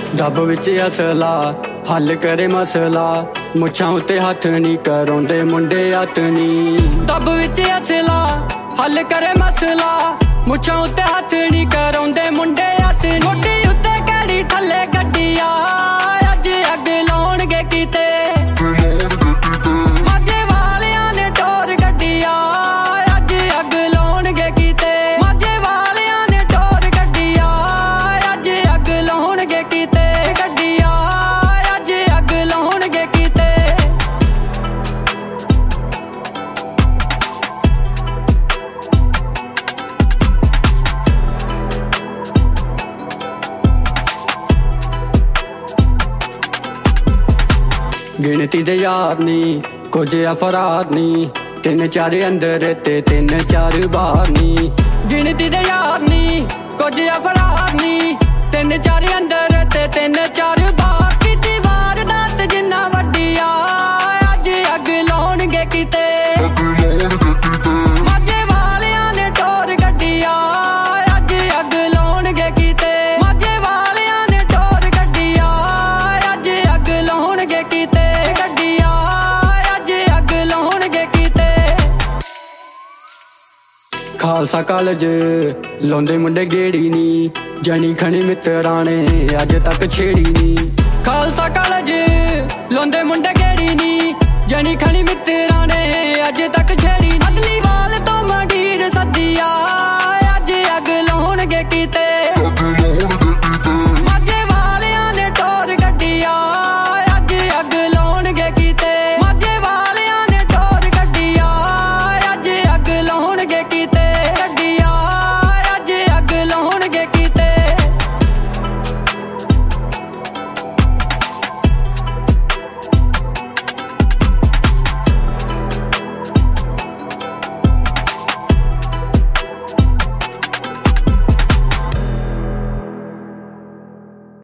Dub विच असला हल करे मसला, मुछां उत्ते हथ नी कराउंदे मुंडे हथनी। डब विच असला हल करे मसला, मुछां उत्ते हथ नी कराउंदे मुंडे हथनी। मोटी उत्ते कैड़ी थल्ले गड्डी आ, अज अग लाउणगे किते। माझे वालियां ने टोर गड्डी आ, अज अग लाउणगे किते। माझे वालियां ने टोर गड्डी आ, अज अग लाउणगे किते। गड्डी आ, अज अग लाउणगे किते। गिनती दे यार नी कुछ अफराद नी, तिन चार अंदर ते तिन चार बाहर नी। गिनती दे यार नी कुछ अफराद नी, तिन चार अंदर ते तिन चार बाहर। किती वारदात जिन्ना वड्डी आ, अज अग लाउणगे किते। माझे वालियां ने टोर गड्डी आ, अज अग लाउणगे किते। माझे वालियां ने टोर गड्डी आ, अज अग लाउणगे किते। गड्डी आ, अज अग लाउणगे किते। खालसा कॉलेज लाउंदे मुंडे गेड़ी नी, जनी खनी मित्रां ने अज तक छेड़ी नी। खालसा कॉलेज लाउंदे मुंडे गेड़ी नी, जनी खनी मित्रां ने अज तक छेड़ी। अदली वाल तो मंडीर सद्दी आ, अज अग लाउणगे किते।